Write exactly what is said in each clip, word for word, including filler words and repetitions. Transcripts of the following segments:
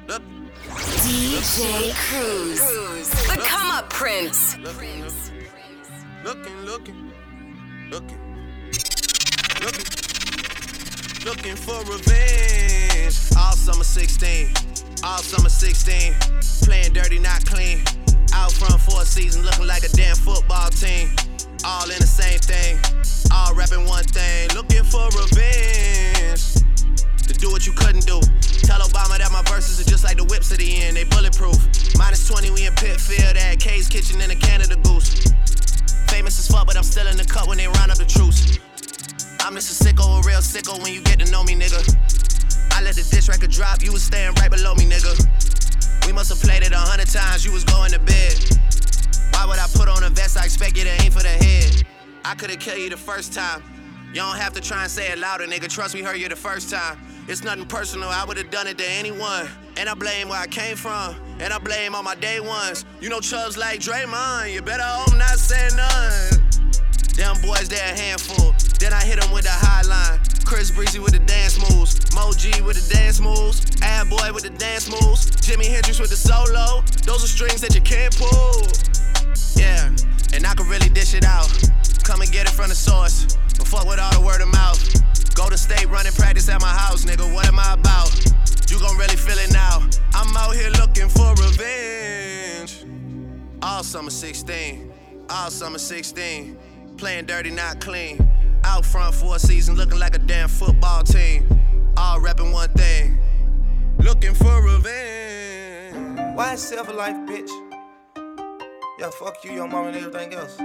Look. D J Cruz, the come up prince. Looking, looking, looking, looking, looking, looking for revenge. All summer sixteen, all summer sixteen, playing dirty, not clean. Out front for a season, looking like a damn football team. All in the same thing, all rapping one thing. Looking for revenge, to do what you couldn't do. Tell Obama that my verses are just like the whips at the end, they bulletproof. Minus twenty, we in Pitfield at Kay's Kitchen in a Canada Goose. Famous as fuck, but I'm still in the cut when they round up the truce. I'm just a sicko, a real sicko when you get to know me, nigga. I let the diss record drop, you was staying right below me, nigga. We must have played it a hundred times, you was going to bed. Why would I put on a vest? I expect you to aim for the head. I could've killed you the first time. You don't have to try and say it louder, nigga. Trust me, heard you the first time. It's nothing personal, I would've done it to anyone. And I blame where I came from, and I blame all my day ones. You know Chubbs like Draymond, you better hope not say none. Them boys, they a handful. Then I hit them with the high line. Chris Breezy with the dance moves. Mo G with the dance moves. Ad Boy with the dance moves. Jimi Hendrix with the solo. Those are strings that you can't pull. Yeah, and I can really dish it out. Come and get it from the source. But fuck with all the word of mouth. Golden State running practice at my house, nigga. What am I about? You gon' really feel it now. I'm out here looking for revenge. All summer sixteen. All summer sixteen. Playing dirty, not clean. Out front for a season, looking like a damn football team. All rapping one thing. Looking for revenge. Why self a life, bitch? Yeah, fuck you, your mom, and everything else.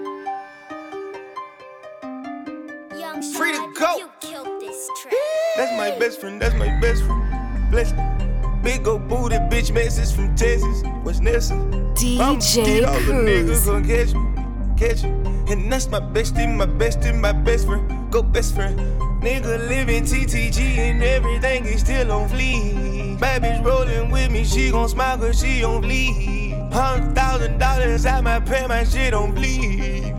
Young Free to Shad, go. You killed this track. That's my best friend, that's my best friend. Bless you. Big ol' booty bitch message from Texas. What's Nessa? D I'm J all the niggas Cruz. gon' catch me, catch you. And that's my bestie, my bestie, my best friend. Go best friend. Nigga living T T G and everything is still on fleek. Bad bitch rolling with me, she gon' smile cause she on bleed. Hundred thousand dollars at my pay, my shit on bleed.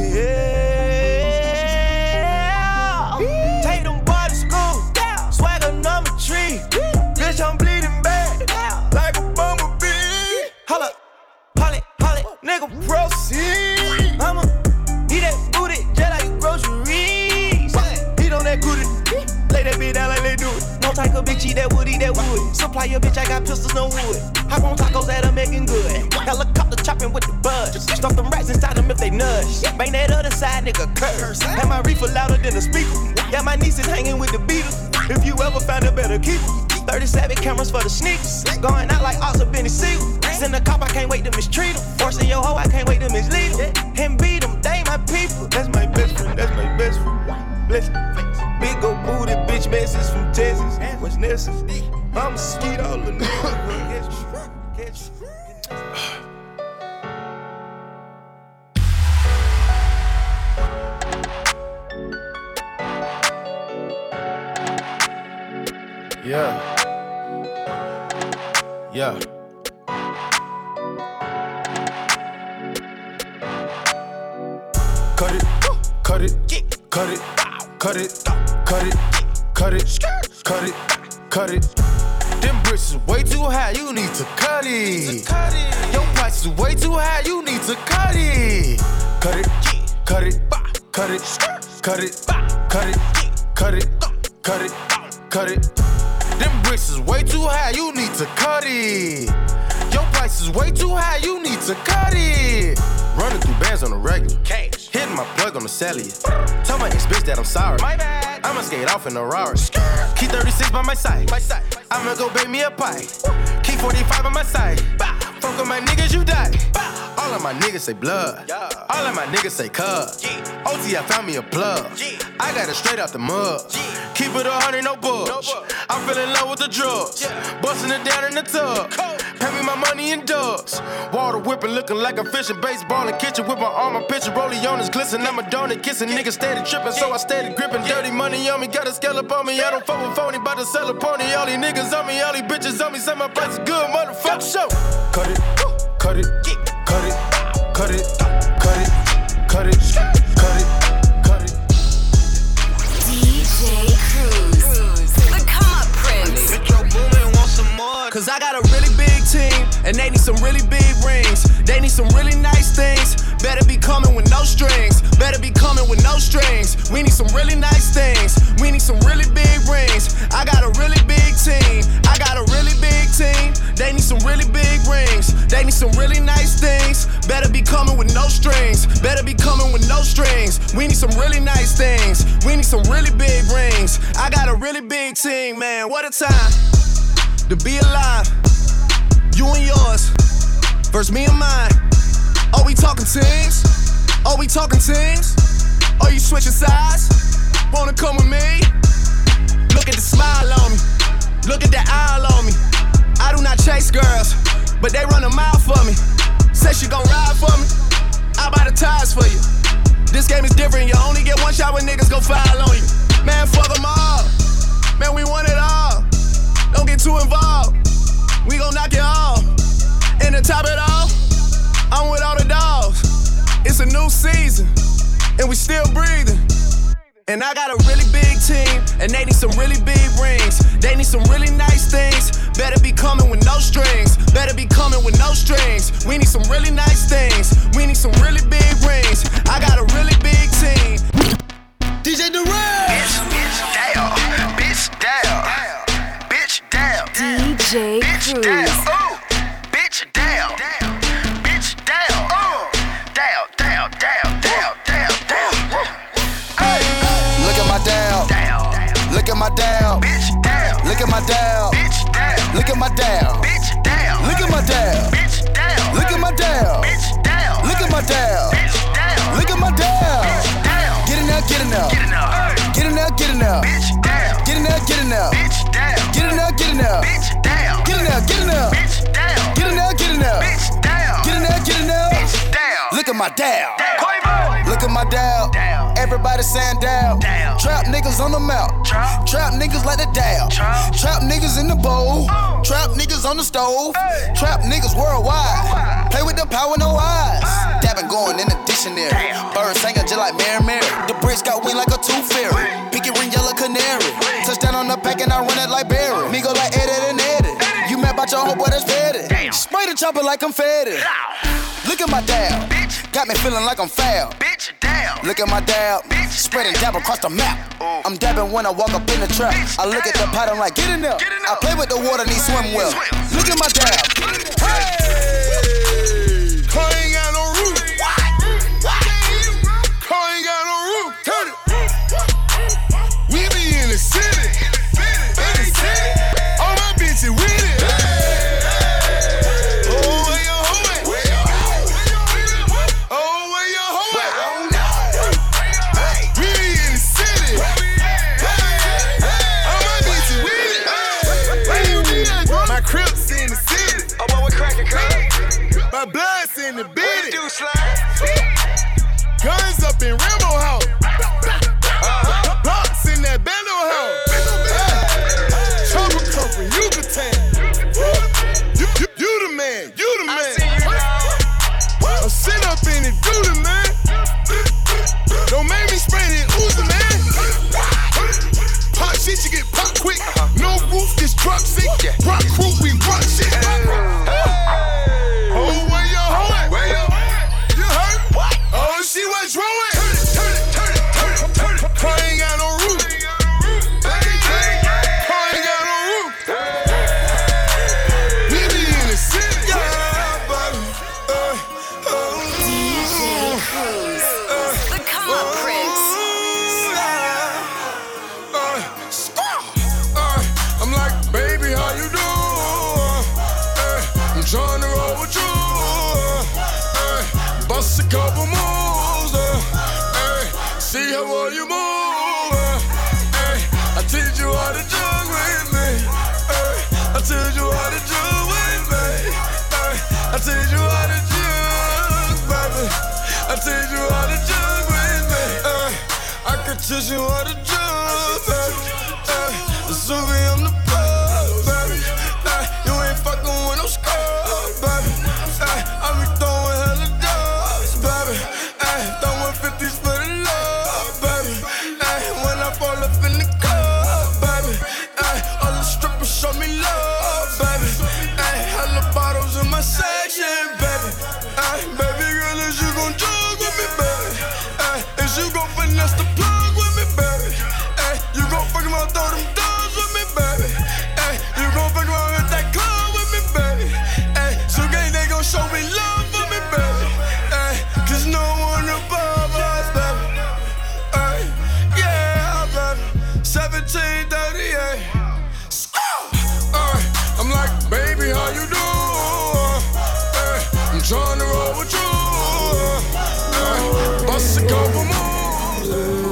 Yeah. Take them boys to school, swagger number three. Bitch, I'm bleeding bad, like a bumblebee. Holla, holly, holly, nigga proceed. I'ma eat that booty just like groceries. Eat on that booty, lay that bitch down like they do it. No type of bitch eat that wood, eat that wood. Supply your bitch, I got pistols, no wood. Hop on tacos that are making good. Helicopter chopping with the buzz. Stuff them rats inside them if they nudge. Bang that other side, nigga, curse. Have my reefer louder than the speaker. Yeah, my niece is hanging with the Beatles. If you ever find a better keeper. thirty-seven cameras for the sneakers. Going out like Oscar Benny Siegel. Send a cop, I can't wait to mistreat him. Forcing your hoe, I can't wait to mislead him. And beat him, they my people. That's my best friend, that's my best friend. Bless you. Big ol' booty bitch message from Texas. What's Nessa? I'm sweet, all the niggas gon' catch you. Catch you. Yeah. Yeah. Cut it, cut it, cut it, cut it, cut it, cut it, cut it, cut it. Them bricks is way too high, you need to cut it. Your price is way too high, you need to cut it. Cut it, cut it, cut it, cut it, cut it, cut it, cut it, cut it. Them bricks is way too high, you need to cut it. Your price is way too high, you need to cut it. Running through bands on the regular. Cash. Hitting my plug on the cellular. Tell my ex bitch that I'm sorry. My bad. I'ma skate off in a Rari. Key thirty-six by my side. My side. I'ma go bake me a pie. Key forty-five on my side. Bah. Fuck with my niggas, you die. Bah. All of my niggas say blood. Yeah. All of my niggas say cuz. Yeah. O T, I found me a plug. Yeah. I got it straight out the mud. Yeah. Keep it a hundred, no budge. No budge. I'm feeling low with the drugs. Yeah. Busting it down in the tub. Cold. Pay me my money in dubs. Water whipping, looking like a fishing. Baseball in kitchen with my arm, I'm pitching. Rollie on his glisten. I'm a donut kissing. Niggas steady tripping, so I steady gripping. Dirty money on me, got a scallop on me. I don't fuck with phony, bout to sell a pony. All these niggas on me, all these bitches on me. Say my price is good, motherfucker. Show. Cut it, cut it, cut it, cut it, cut it, cut it, cut it, cut it. D J Cruz, the come up prince. Bitch, your booming want some more. Cause I got a really big team, and they need some really big rings. They need some really nice things. Better be coming with no strings. Better be coming with no strings. We need some really nice things. We need some really big rings. I got a really big team. I got a really big team. They need some really big rings. They need some really nice things. Better be coming with no strings. Better be coming with no strings. We need some really nice things. We need some really big rings. I got a really big team, man. What a time to be alive. You and yours versus me and mine. Are we talking teams? Are we talking teams? Are you switching sides? Wanna come with me? Look at the smile on me. Look at that eye on me. I do not chase girls, but they run a mile for me. Say she gon' ride for me. I buy the tires for you. This game is different. You only get one shot when niggas go foul on you. Man, fuck them all. Man, we want it all. Don't get too involved. We gon' knock it off. And to top it off, I'm with all the dogs. It's a new season, and we still breathing. And I got a really big team, and they need some really big rings. They need some really nice things. Better be coming with no strings. Better be coming with no strings. We need some really nice things. We need some really big rings. I got a really big team. D J Durant. Bitch, bitch, down. Bitch, down. Bitch, down. D J Bitch, Cruz. down. Ooh. Bitch, down. Bitch, down. Ooh. Down, down, down, down, down, down. Hey. Look at my down. Down. Look at my down. Bitch, down. Look at my down. Bitch, down. Look at my down. Bitch, down. Look at my down. Bitch, down. Look at my down. Bitch, down. Look at my down. Bitch, down. Look at my down. Bitch, down. Get in there, get in there. Get in there. Get in there, get in there. Bitch, down. Get in there, get in there. Bitch, down. Get in there, get in there. Bitch, down. Get in there, get in there. Bitch, down. Get in there, get in there. Bitch, down. Get in there, get in there. Bitch, down. Look at my down. Quavo. Look at my down. Down. Everybody saying down. Down. Trap niggas on the mouth. Trap. Trap niggas like the down. Trap. Trap niggas in the bowl. Oh. Trap niggas on the stove. Hey. Trap niggas worldwide. Worldwide. Play with the power, no eyes. Hey. Dabbing going in the dictionary. Damn. Birds singing just like Mary Mary. The bricks got wing like a tooth fairy. Pinky ring yellow canary. Touchdown on the pack and I run it like Barry. Me go like Eddie and Eddie. You mad about your homeboy that's petty. Damn. Spray the chopper like confetti. Look at my dab. Bitch. Got me feeling like I'm foul. Bitch, down. Look at my dab. Bitch. Spread and dab across the map. Ooh. I'm dabbing when I walk up in the trap. Bitch, I look at the down. pot, I'm like, get in there. Get in I there. play with the water, need swim well. Swim. Look at my dab. Hey, car ain't got no roof. Car ain't got no roof. Turn it. We be in the city. In the city. All my bitches with it. Oh, where your hoe at? Oh, where your hoe at? We be in the city. All my bitches with it. Where you be at, bro? My crib's in the city. Oh, boy, we're cracking, cracking. My blood's in the What bitty. you do, slide? Guns up in Rambo house. Uh-huh. Blocks in that bando house. Trouble come from Yucatan. You, you, you the man, you the I man. see you now. I'm sit up in it, do the man. Don't make me spray that Uzi, man. Pop shit, you get pop quick. No roof, this truck sick. Rock crew, we rock shit. Oh, where your hoe at? Where your- You heard? Oh, she was rolling. Turn it, turn it, turn it, turn it. Car ain't got no roof. Car ain't got no roof. We be in the city. Yeah, buddy. Uh, uh, D J Cruz. The Come Up Prince. uh, squaw. Uh, I'm like, baby, how you do? Uh, I'm trying to roll with you. Uh, bust a couple moves. Uh, uh, see how well you move. Uh, uh, I teach you how to jug with me. Uh, I teach you how to jug with me. Uh, I teach you how to jug, baby. I teach you how to jug with me. Uh, I can teach you how to jug, baby. Uh, Zuby, I'm the plug, baby. Uh, you ain't fucking with no scrub, baby. Uh, I be throwing hella dubs, baby. Uh, throwing fifties for the love, baby. Uh, when I fall up in the club, baby. Uh, all the strippers show me love, baby. my section, baby. Ay, baby girl, is you gon' jog with me, baby? Ay, is you gon' finesse the plug with me, baby? Ay, you gon' fuck around, throw them dogs with me, baby? Ay, you gon' fuck around at that club with me, baby? Ay, so gang, they gon' show me love for me, baby? Ay, cause no one above us, baby. Ay, yeah, baby. seventeen thirty-eight. Ay, I'm like, baby, how you doing? Ay, I'm trying to roll with you. Ay, bust a couple moves.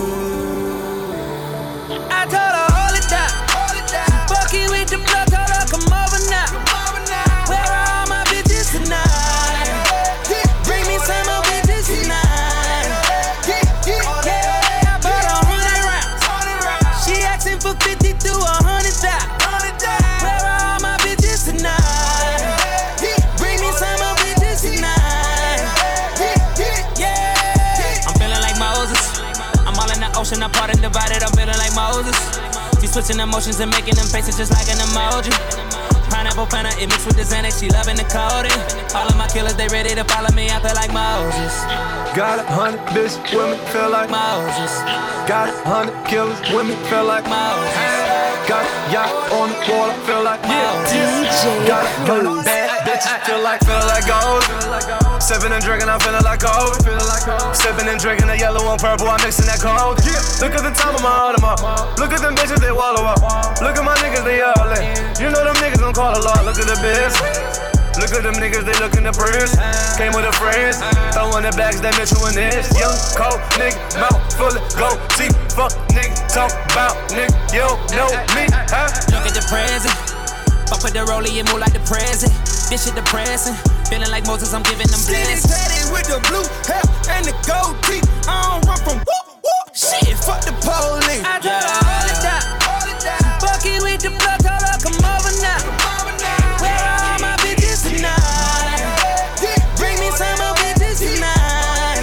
I told her, hold it down. Fuck you with the blood, told her, come over now. Where are all my bitches tonight? Bring me some more bitches tonight. Yeah, I bought a hundred rounds. She asking for fifty to a hundred thousand. Where are all my bitches tonight? Bring me some more bitches tonight. Yeah. I'm feeling like Moses. I'm all in the ocean, I'm part and divided. I'm feeling like Moses. She switching emotions and making them faces just like an emoji. Pineapple Fanta, it mixed with the Xanax, she loving the coding. All of my killers, they ready to follow me, I feel like Moses. Got a hundred bitches with me, feel like Moses. Got a hundred killers with me, feel like Moses. Got a yacht on the wall, I feel like Yeah. D J Got a hundred bad bitches, feel like, feel like gold. Sipping and drinking, I'm feeling like gold. Sipping and drinking, the yellow and purple, I'm mixing that cold. Look at the top of my Audemars. Look at them bitches, they wallow up. Look at my niggas, they yelling. You know them niggas gon' call a lot. Look at the biz. Look at them niggas, they lookin' the purse. Came with a friends, throwing the bags, that Mitchell and this. Young, cold, nigga, mouth full of gold teeth. Fuck, nigga, talk about, nigga, you know me, huh? Look at the present. Fuck with the rollie, it move like the present. This shit depressing. Feeling like Moses, I'm giving them blessings. Tatted with the blue hair and the gold teeth. I don't run from whoop, whoop. Shit, fuck the police. I told her, hold it down. Fuck it with the blood, told her, come over now. Where are all my bitches tonight? Bring me some more bitches tonight.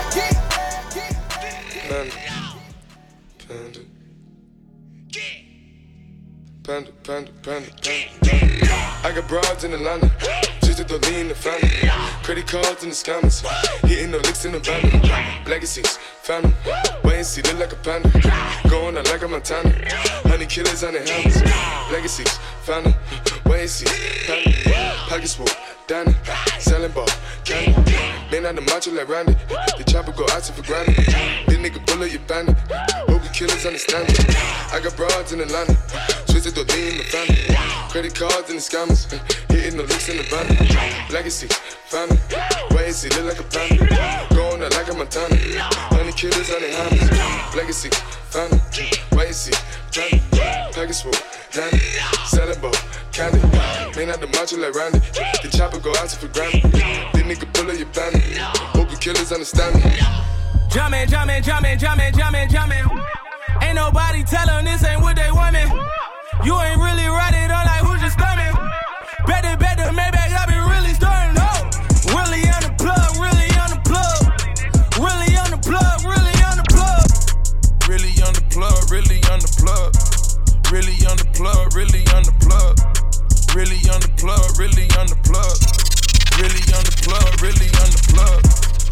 Panda, panda, panda, panda. I got broads in Atlanta, just to lean the family. Credit cards in the scammers, hitting the licks in the van. Legacies, found them, wait and see, look like a panda. Going out like a Montana, honey killers on the helmets. Legacies, found them, wait and see, panda. Pockets full, Danny, selling ball, candy. Man on the macho like Randy, the chopper go out to for granted. This nigga bullet, you bandit. Hope you killers understand it. I got broads in Atlanta, twisted the lean in the family. Credit cards and the scammers, hitting the licks in the van. Legacy, family, wait and see, look like a panda. Going out like a Montana, honey killers on the hammers. Legacy, family, wait and see, family. Package full, Danny, selling ball, candy. Man out the macho like Randy, the chopper go out to for granted. This nigga pull up your bandit, hope you killers understand me. Jumpin', jumpin', jumpin', jumpin', jumpin', jumpin'. Ain't nobody tellin' this ain't what they want me. You ain't really right it on like who's your stomach. Better, better, Maybach, I been really starting up. Really on the plug, really on the plug. Really on the plug, really on the plug. Really on the plug, really on the plug. Really on the plug, really on the plug. Really on the plug, really on the plug. Really on the plug, really on the plug.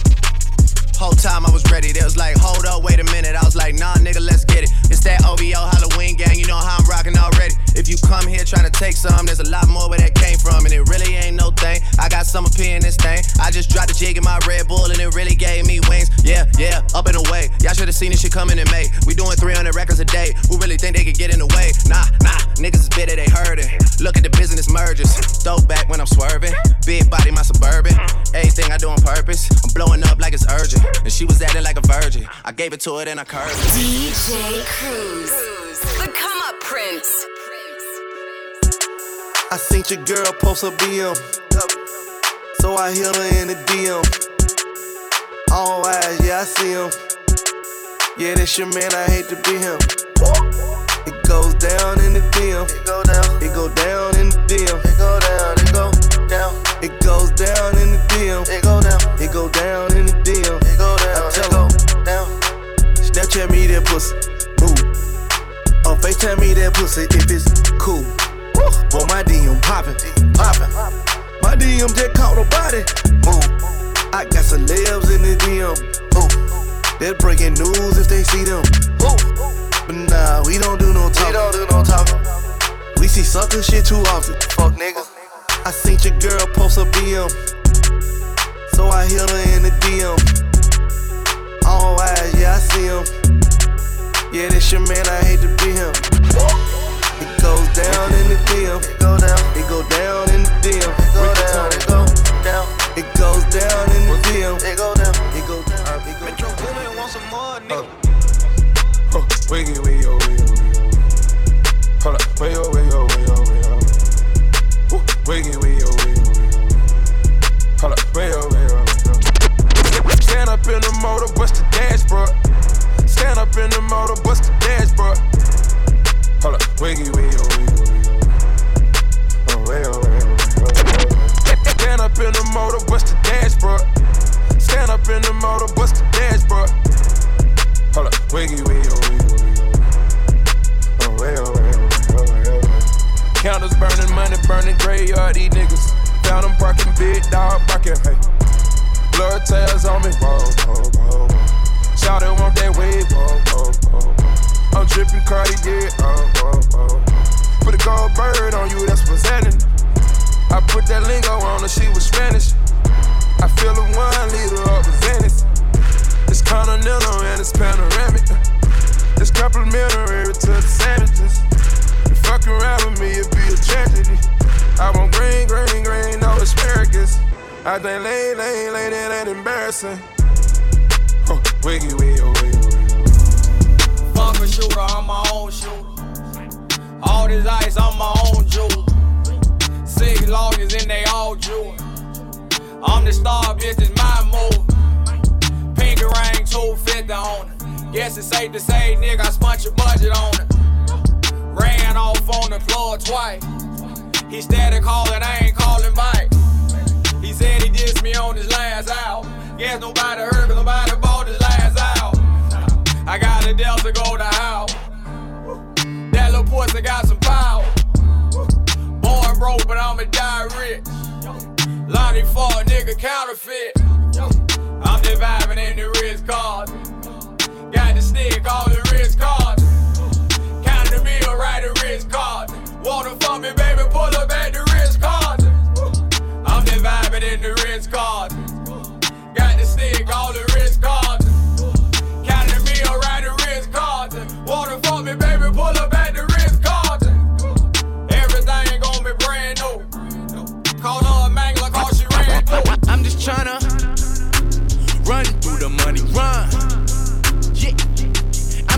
Whole time I was ready, they was like, hold up, wait a minute. I was like, nah, nigga, let's get it. It's that O V O Halloween gang, you know how I'm rocking already. If you come here trying to take some, there's a lot more where that came from, and it really ain't no thing. I got some up in this thing. I just dropped a jig in my Red Bull, and it really gave me wings. Yeah, yeah, up and away. Y'all should've seen this shit coming in May. We doing three hundred records a day. Who really think they could get in the way? Nah, nah, niggas is bitter, they heard it. Look at the business mergers. Throwback when I'm swerving. Big body, my Suburban. Everything I do on purpose. I'm blowing up like it's urgent. And she was acting like a virgin. I gave it to her, then I curved it. D J Cruise, the come up Prince. I seen your girl post her B M, so I hit her in the D M. All eyes, yeah, I see him. Yeah, that's your man, I hate to be him. It goes down in the D M. It go down. It go down in the D M. It go down. It go down. It goes down in the D M. It go down. It go down in the D M. It go down. I tell her, down. Snapchat me that pussy, move. Or FaceTime me that pussy if it's cool. Boy, my D M poppin', poppin'. My D D M, just caught nobody. Move. I got celebs in the D M. Ooh. They're breaking news if they see them. Ooh. But nah, we don't do no talking. We don't do no talking. We see sucker shit too often. Fuck niggas. I seen your girl post a B M, so I hit her in the D M. All eyes, yeah, I see him. Yeah, this your man, I hate to be him. It goes down in the D M. It go down. It go down in the D M. It go down. It go down. It goes down in the D M. It go down. It go down. It go down. Metro Boomin want some more, nigga. Huh, wiggy, wiggy, oh, wiggy, wiggy. Hold up, way, oh, way, oh, way, oh, way, oh. Woo, wiggy, wiggy, oh, wiggy, wiggy. Hold up, way, oh, way, oh, way, oh. Stand up in the motor, bust the dashboard. Stand up in the motor, bust the dashboard. Hold up, wiggy, wiggy, oh, wiggy, wiggy. Oh, way, oh, way, oh, way, oh. Stand up in the motor, bust the dashboard. Stand up in the motor, bust the dashboard. Hold up, wiggy, wiggy, oh, wiggy, wiggy. Oh, way, oh, way, oh, way, oh, way. Counters burning, money burning, graveyard, these niggas. Found them barking, big dog barking, hey. Blood tails on me, whoa, whoa, whoa, whoa. Shawty want that wave, whoa, whoa, whoa, whoa. I'm dripping Cartier, oh, whoa, whoa. Put a gold bird on you, that's what's happening. I put that lingo on her, she was Spanish. I feel a one liter up with Venice. It's continental and it's panoramic. It's complimentary to the sandwiches. You fuck around with me, it'd be a tragedy. I want green, green, green, no asparagus. I think lane, lane, lane, it ain't embarrassing. Huh, wiggy, wiggy, oh, wiggy, wiggy. Fuck a shooter, I'm my own shooter. All this ice, I'm my own jewel. Six lawyers and they all jewel. I'm the star, bitch, it's my move. Pinky ring, two fifty on it. Guess it's safe to say, nigga, I spent your budget on it. Ran off on the plug twice. He steady calling, I ain't calling back. He said he dissed me on his last album. Guess nobody heard, cause nobody bought his last album. I got a Delta go to house. That little pussy got some power. Born broke, but I'ma die rich. Lonnie for a nigga counterfeit. I'm just vibing in the Ritz card. Got the stick, all the Ritz cards. Count the meal, right the Ritz card. Wanna fuck me, baby, pull up at the Ritz card. I'm just vibing in the Ritz card. Got the stick, all the Ritz cards. Count the meal, right the Ritz card. Wanna fuck me, baby, pull up at the Ritz card. Everything gon' be brand new. Call her a mangler, cause she ran through. I'm just tryna run through the money, run. Yeah,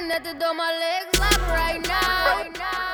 at the door, my legs lock right now. Right now.